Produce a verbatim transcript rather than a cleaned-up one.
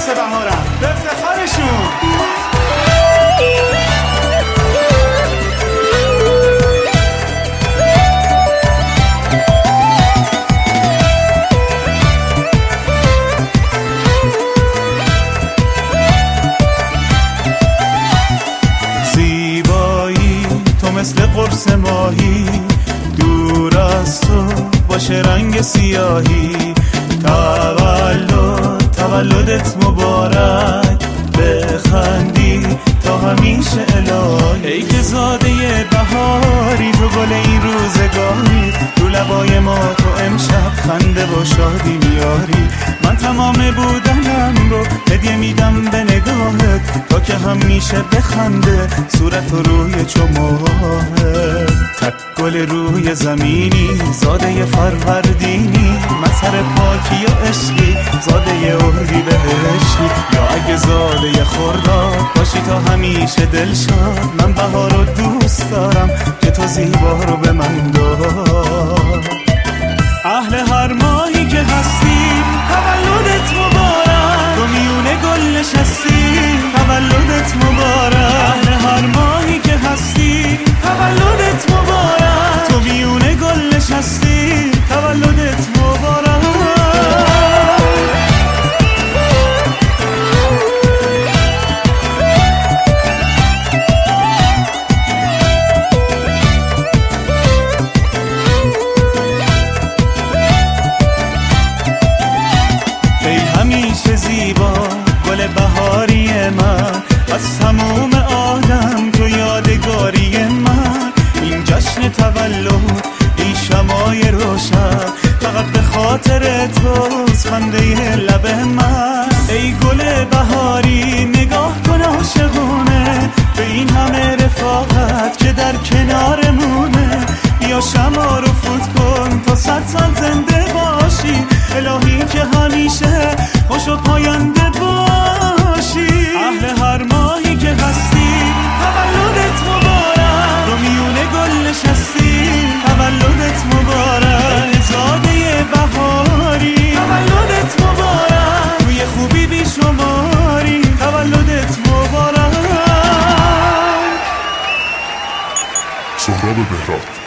مثل بهارم به افتخارشون. زیبایی تو مثل قرص ماهی، دور از تو باشه رنگ سیاهی. تولد تولدت مبارک، بخندی تا همیشه الهی. ای که زاده بهاری، تو گل این روزگاری، رو لبای ما تو امشب خنده و شادی میاری. من تمام بودنم رو هدیه میدم به نگاهت، تا که همیشه بخنده صورت روی چماهت. تک گل روی زمینی، زاده فروردینی، مظهر پاکی و عشقی، زاده اردی بهشتی. یا اگه زاده خرداد باشی تا همیشه دلشاد، من بهار رو دوست دارم که تو زیبا رو به من داد. اهل هر ماهی که هستی تولدت مبارک، تو میونه گل نشستی تولدت مبارک. اهل هر ماهی که هستی تولدت مبارک، تو میونه گل نشستی تولدت مبارک. همیشه زیبا گل بهاری من، از تموم عالم تو یادگاری من. این جشن تولد، این شمای روشن، فقط به خاطر توست خنده لب من. ای گل بهاری نگاه کن عاشقونه، به این همه رفاقت که در کنارمونه. یا شمع رو فوت کن تا صد سال زنده باشی، الهی که همیشه خوش و پاینده باشی. اهل هر ماهی که هستی تولدت مبارک، رو میونه گل نشستی تولدت مبارک. زاده بهاری تولدت مبارک، توی خوبی بی شماری تولدت مبارک. سهراب بهراد.